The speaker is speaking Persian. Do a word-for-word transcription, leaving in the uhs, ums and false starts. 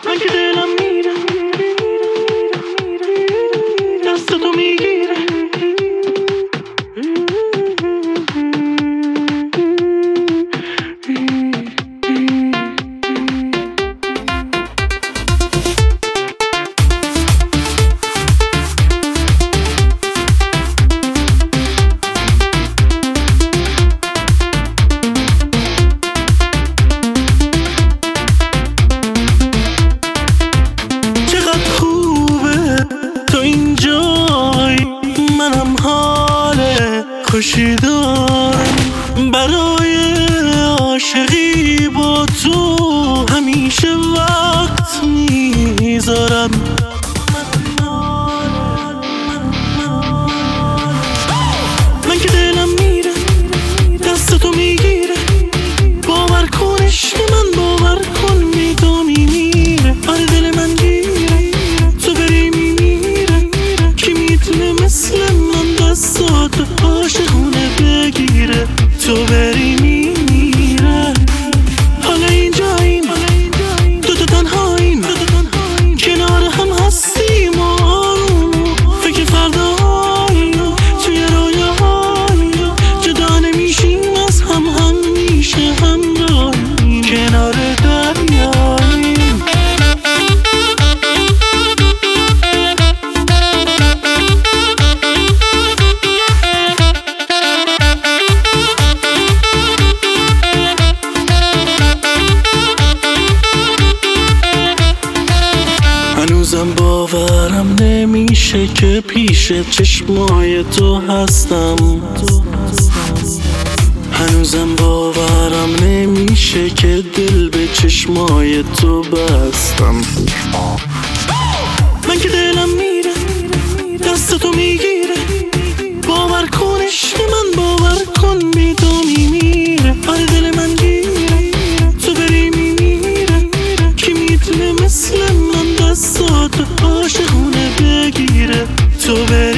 من که دلم میره دست تو میگیره منم حال خوشی دارم برای عاشقی با تو همیشه وقت میذارم من که دلم میره دست تو میگیره باور کن عشق من باور کن میدانی میره آره دل من گیره تو بری میمیره کی میتونه مثل من دستات عاشقونه بگیره تو بری میمیره حالا اینجاییم دو تا تنهاییم کنار هم هستیم آروم فکر فردایی توی رویاهایی جدا نمیشیم از هم همیشه همراهیم کنار دریاییم هنوزم باورم نمیشه که پیش چشمای تو هستم هنوزم باورم نمیشه که دل به چشمای تو بستم من که دلم میره دست تو میگیره باور کن عشق من باور کن میدانی میره آره دل من گیره تو بری میمیره کی میتونه مثل من دستات عاشقونه بگیره تو بری